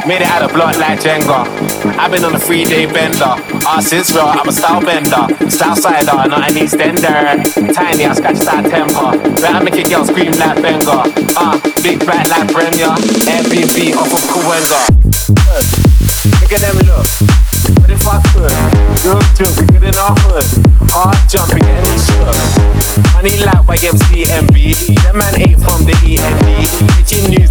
Made it out of block like Jenga. I've been on a 3-day bender. Arse is real, I'm a style bender. Southsider, not an Eastender. Tiny, I scratch that temper. Better make a girl scream like Benga. Big back like Brenya. Airbnb off of Kawenga. Look at them look. But if I could, real joke, we good in our hood. Hard jumping, getting shook. Money like YMCMB. That man ate from the END. Bitchin' new